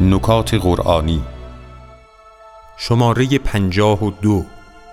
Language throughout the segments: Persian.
نکات قرآنی شماره 52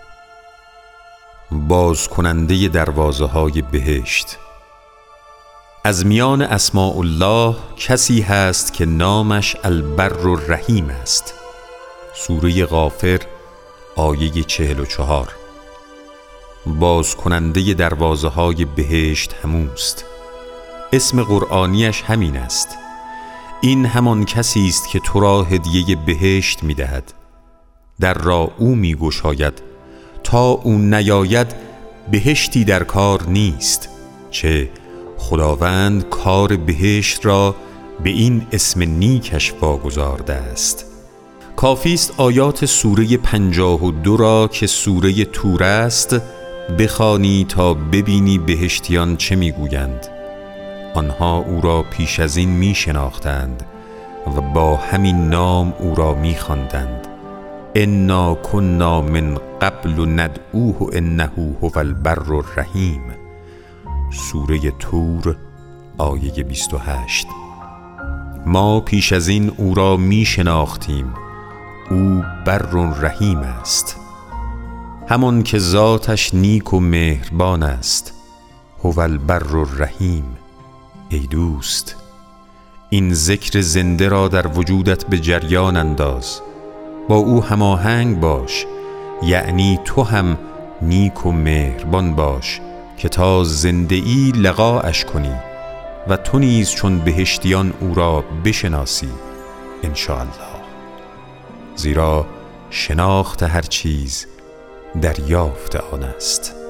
باز کننده دروازه های بهشت. از میان اسماء الله کسی هست که نامش البر الرحیم است. سوره غافر آیه 44. باز کننده دروازه های بهشت هموست. اسم قرآنیش همین است. این همان کسی است که تو را هدیه بهشت می دهد. در را او می گشاید. تا او نیاید بهشتی در کار نیست. چه خداوند کار بهشت را به این اسم نیکش واگذارده است. کافی است آیات سوره 52 را که سوره طور است بخوانی تا ببینی بهشتیان چه میگویند. آنها او را پیش از این می شناختند و با همین نام او را می خواندند. انا کنا من قبل ندعوه انه هو البر الرحیم. سوره طور آیه 28. ما پیش از این او را می شناختیم. او بر رحیم است. همان که ذاتش نیک و مهربان است. هو البر الرحیم. ای دوست، این ذکر زنده را در وجودت به جریان انداز. با او هماهنگ باش، یعنی تو هم نیک و مهربان باش که تا زنده ای لقاءش کنی و تو نیز چون بهشتیان او را بشناسی انشاءالله. زیرا شناخت هر چیز دریافت آن است.